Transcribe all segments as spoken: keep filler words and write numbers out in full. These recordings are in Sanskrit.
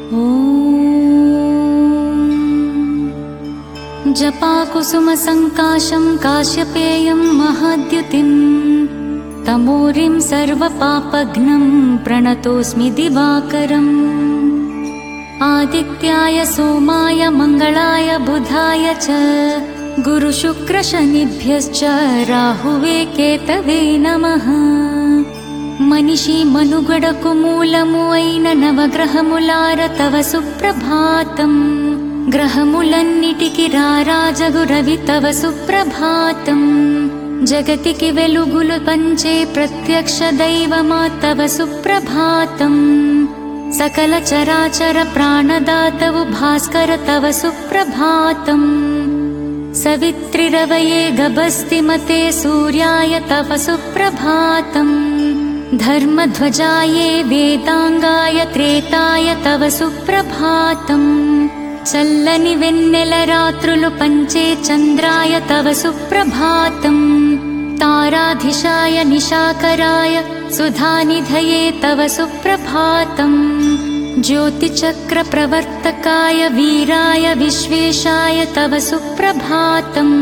जपाकुसुमसङ्काशं काश्यपेयं महाद्युतिं तमोरिं सर्वपापघ्नं प्रणतोऽस्मि दिवाकरम् आदित्याय सोमाय मङ्गलाय बुधाय च गुरुशुक्रशनिभ्यश्च राहुवे केतवे नमः। मनिषी मनुगडकुमूलमुवैन नवग्रहमुलार तव सुप्रभातम् ग्रहमुलन्निटिकि राराजगुरवि तव सुप्रभातम् जगतिकि वेलुगुलु पंचे प्रत्यक्ष दैवमा तव सुप्रभातम् सकल चराचर प्राणदातवु भास्कर तव सुप्रभातम् सवित्रिरवये गभस्तिमते सूर्याय तव सुप्रभातम् धर्मध्वजाये वेदांगाय त्रेताय तव सुप्रभातम् चल्लनि वेन्नेलरात्रुलु पंचे चंद्राय तव सुप्रभातम् ताराधीशाय निशाकराय सुधानिधये तव सुप्रभातम् ज्योतिचक्रप्रवर्तकाय वीराय विश्वेशाय तव सुप्रभातम्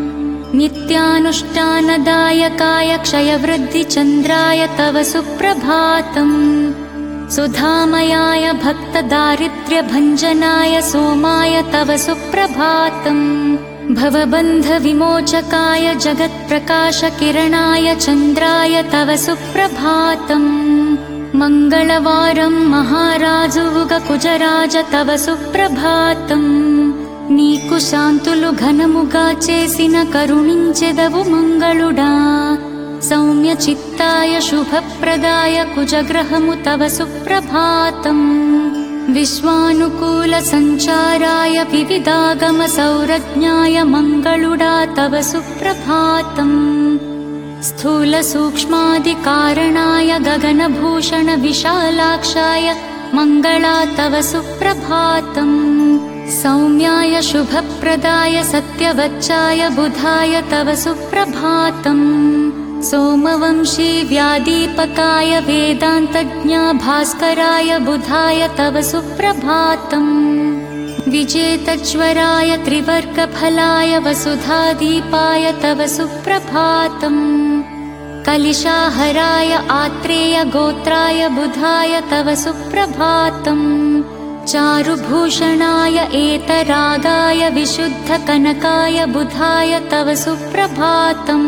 नित्यानुष्ठानदायकाय क्षयवृद्धिचन्द्राय तव सुप्रभातम् सुधामयाय भक्तदारिद्र्यभञ्जनाय सोमाय तव सुप्रभातम् भवबन्धविमोचकाय जगत्प्रकाशकिरणाय चन्द्राय तव सुप्रभातम् मङ्गलवारं महाराजुवुगकुजराज तव सुप्रभातम् नीकु शान्तुलु घनमुगा चेसिन करुणिंचेदवु मंगलुडा सौम्य चित्ताय शुभप्रदाय कुजग्रहमु तव सुप्रभातम् विश्वानुकूल संचाराय विविधागम सौरज्ञाय मंगलुडा तव सुप्रभातम् स्थूल सूक्ष्मादिकारणाय गगनभूषण विशालाक्षाय मंगला तव सुप्रभातम् सौम्याय शुभप्रदाय सत्यवच्चाय बुधाय तव सुप्रभातम् सोमवंशी व्यादीपकाय वेदान्तज्ञा भास्कराय बुधाय तव सुप्रभातम् विजेतज्वराय त्रिवर्गफलाय वसुधादीपाय तव सुप्रभातम् कलिशाहराय आत्रेय गोत्राय बुधाय तव सुप्रभातम् चारुभूषणाय एतरागाय विशुद्धकनकाय बुधाय तव सुप्रभातम्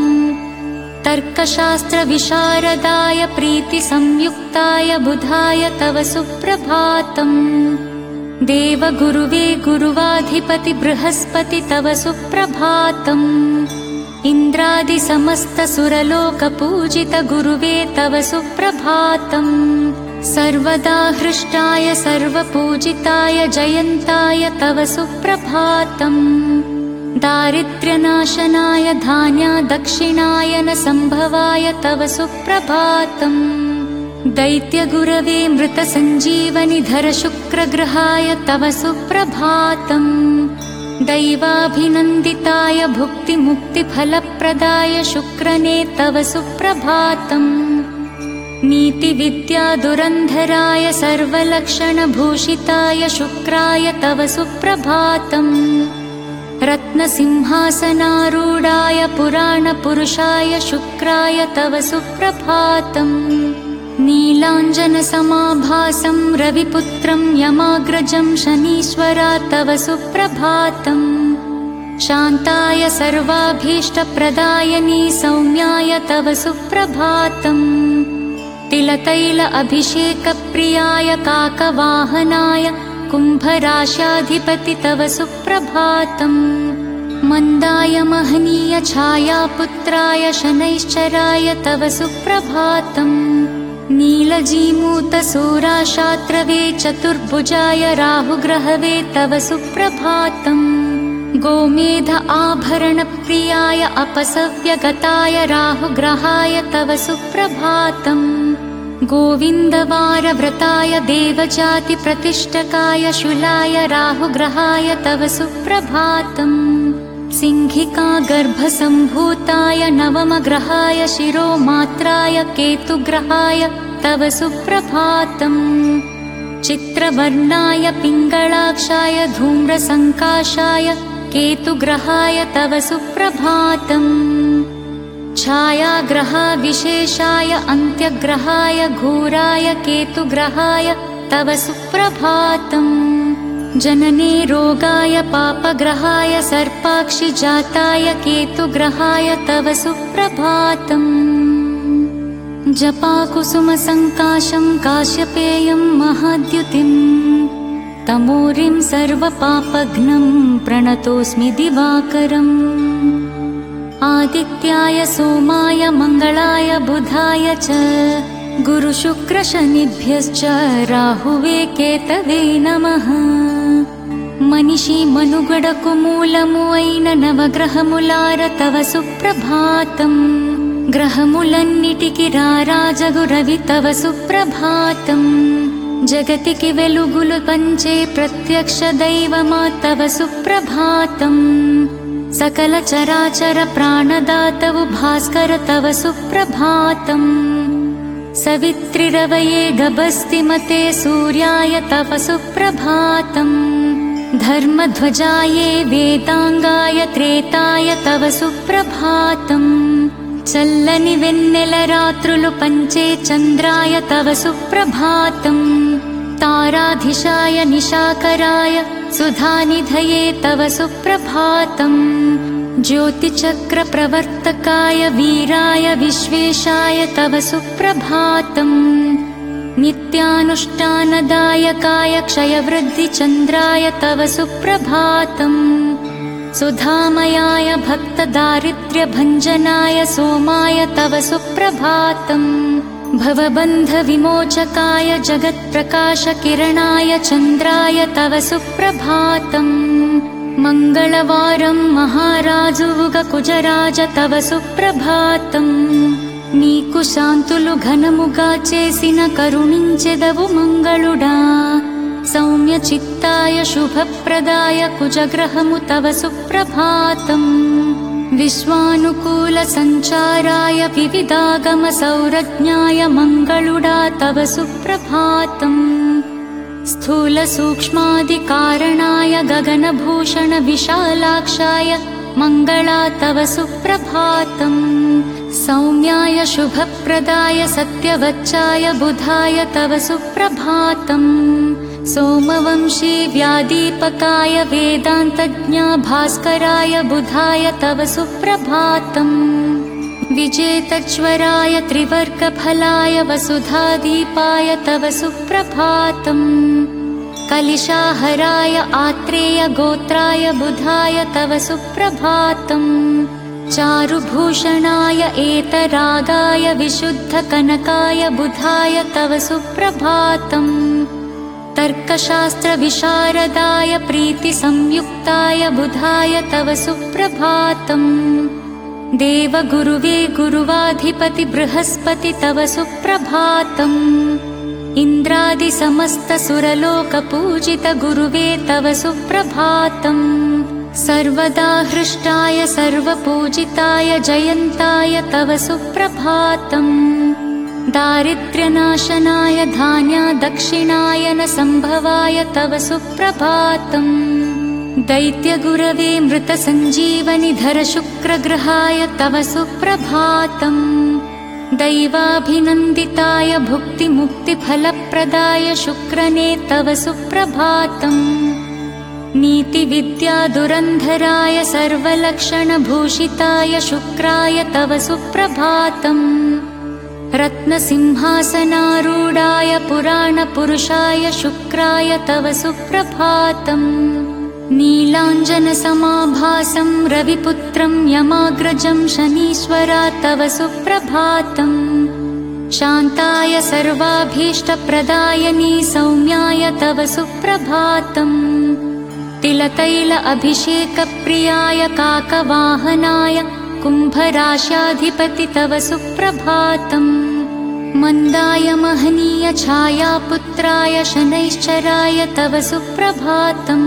तर्कशास्त्रविशारदाय प्रीतिसंयुक्ताय बुधाय तव सुप्रभातम् देवगुरुवे गुरुवाधिपति बृहस्पति तव सुप्रभातम् इन्द्रादिसमस्तसुरलोकपूजित गुरुवे तव सुप्रभातम् सर्वदा हृष्टाय सर्वपूजिताय जयन्ताय तव सुप्रभातम् दारिद्र्यनाशनाय धान्यादक्षिणायन संभवाय तव सुप्रभातम् दैत्यगुरवे मृतसञ्जीवनिधर शुक्रग्रहाय तव सुप्रभातम् दैवाभिनन्दिताय भुक्तिमुक्तिफलप्रदाय शुक्रने तव सुप्रभातम् नीतिविद्याधुरन्धराय सर्वलक्षणभूषिताय शुक्राय तव सुप्रभातम् रत्नसिंहासनारूढाय पुराणपुरुषाय शुक्राय तव सुप्रभातम् नीलाञ्जनसमाभासं रविपुत्रं यमाग्रजं शनीश्वरा तव सुप्रभातम् शान्ताय सर्वाभीष्टप्रदायनी सौम्याय तव सुप्रभातम् तिलतैल अभिषेकप्रियाय काकवाहनाय कुम्भराशाधिपति तव सुप्रभातम् मन्दाय महनीय छायापुत्राय शनैश्चराय तव सुप्रभातम् नीलजीमूतसूराशात्रवे चतुर्भुजाय राहुग्रहवे तव सुप्रभातम् गोमेध आभरणप्रियाय अपसव्यगताय राहुग्रहाय तव सुप्रभातम् गोविन्दवारव्रताय देवजातिप्रतिष्ठकाय शूलाय राहुग्रहाय तव सुप्रभातम् सिंहिका गर्भसम्भूताय नवमग्रहाय शिरोमात्राय केतुग्रहाय तव सुप्रभातम् चित्रवर्णाय पिङ्गलाक्षाय धूम्रसङ्काशाय केतुग्रहाय तव सुप्रभातम्। छायाग्रहविशेषाय अन्त्यग्रहाय घोराय केतुग्रहाय तव सुप्रभातम्। जनने रोगाय पापग्रहाय सर्पाक्षिजाताय केतुग्रहाय तव सुप्रभातम्। जपाकुसुमसङ्काशं काश्यपेयं महाद्युतिम् तमोरिं सर्वपापघ्नं प्रणतोऽस्मि दिवाकरम्। आदित्याय सोमाय मङ्गलाय बुधाय च गुरुशुक्रशनिभ्यश्च राहुवे केतवे नमः। मनिषी मनुगडकुमूलमुवैन नवग्रहमुलार तव सुप्रभातम्। ग्रहमुलन्निटिकि राराजगुरवि तव सुप्रभातम्। जगतिकि वेलुगुलु पंचे प्रत्यक्ष दैवमा तव सुप्रभातम्। सकल चराचर प्राणदातवु भास्कर तव सुप्रभातम्। सवित्रिरवये गभस्तिमते सूर्याय तव सुप्रभातम्। धर्मध्वजाये वेदांगाय त्रेताय तव सुप्रभातम्। चल्लनि वेन्नेलरात्रुलु पंचे चन्द्राय तव सुप्रभातम्। ताराधीशाय निशाकराय सुधानिधये तव सुप्रभातम्। ज्योतिचक्रप्रवर्तकाय वीराय विश्वेशाय तव सुप्रभातम्। नित्यानुष्ठानदायकाय क्षयवृद्धिचन्द्राय तव सुप्रभातम्। सुधामयाय भक्तदारिद्र्यभञ्जनाय सोमाय तव सुप्रभातम्। भवबन्धविमोचकाय जगत्प्रकाशकिरणाय चन्द्राय तव सुप्रभातम्। मङ्गलवारं महाराजुवुगकुजराज तव सुप्रभातम्। नीकु शान्तुलु घनमुगा चेसिन करुणिंचेदवु मङ्गलुडा। सौम्य चित्ताय शुभप्रदाय कुजग्रहमु तव सुप्रभातम्। विश्वानुकूल संचाराय विविधागम सौरज्ञाय मङ्गलुडा तव सुप्रभातम्। स्थूल सूक्ष्मादिकारणाय गगनभूषण विशालाक्षाय मङ्गला तव सुप्रभातम्। सौम्याय शुभप्रदाय सत्यवच्चाय बुधाय तव सुप्रभातम्। सोमवंशी व्यादीपकाय वेदान्तज्ञा भास्कराय बुधाय तव सुप्रभातम्। विजेतज्वराय त्रिवर्गफलाय वसुधादीपाय तव सुप्रभातम्। कलिशाहराय आत्रेय गोत्राय बुधाय तव सुप्रभातम्। चारुभूषणाय एतरागाय विशुद्धकनकाय बुधाय तव सुप्रभातम्। तर्कशास्त्रविशारदाय प्रीतिसंयुक्ताय बुधाय तव सुप्रभातम्। देवगुरुवे गुरुवाधिपति बृहस्पति तव सुप्रभातम्। इन्द्रादिसमस्तसुरलोकपूजित गुरुवे तव सुप्रभातम्। सर्वदा हृष्टाय सर्वपूजिताय जयन्ताय तव सुप्रभातम्। दारिद्र्यनाशनाय धान्यादक्षिणायन संभवाय तव सुप्रभातम्। दैत्यगुरवे मृतसञ्जीवनिधर शुक्रग्रहाय तव सुप्रभातम्। दैवाभिनन्दिताय भुक्तिमुक्तिफलप्रदाय शुक्रने तव सुप्रभातम्। नीतिविद्याधुरन्धराय सर्वलक्षणभूषिताय शुक्राय तव सुप्रभातम्। रत्नसिंहासनारूढाय पुराणपुरुषाय शुक्राय तव सुप्रभातम्। नीलाञ्जनसमाभासं रविपुत्रं यमाग्रजं शनीश्वरा तव सुप्रभातम्। शान्ताय सर्वाभीष्टप्रदायनी सौम्याय तव सुप्रभातम्। तिलतैल अभिषेकप्रियाय काकवाहनाय कुम्भराश्याधिपति तव सुप्रभातम्। मन्दाय महनीय छायापुत्राय शनैश्चराय तव सुप्रभातम्।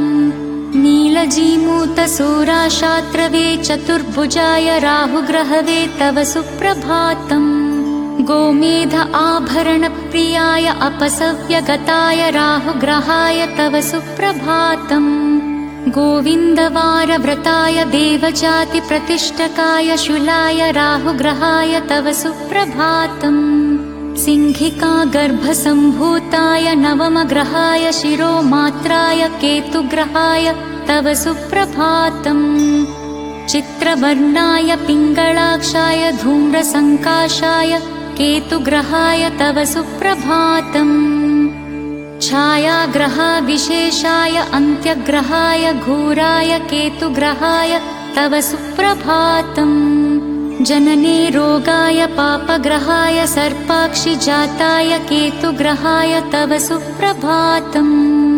नीलजीमूतसूराशात्रवे चतुर्भुजाय राहुग्रहवे तव सुप्रभातम्। गोमेध आभरणप्रियाय अपसव्यगताय राहुग्रहाय तव सुप्रभातम्। गोविन्दवारव्रताय देवजातिप्रतिष्ठकाय शूलाय राहुग्रहाय तव सुप्रभातम्। सिंहिकागर्भसम्भूताय नवमग्रहाय शिरोमात्राय केतुग्रहाय तव सुप्रभातम्। चित्रवर्णाय पिङ्गलाक्षाय धूम्रसङ्काशाय केतुग्रहाय तव सुप्रभातम्। छायाग्रहविशेषाय अन्त्यग्रहाय घोराय केतुग्रहाय तव सुप्रभातम्। जनने रोगाय पापग्रहाय सर्पाक्षिजाताय केतुग्रहाय तव सुप्रभातम्।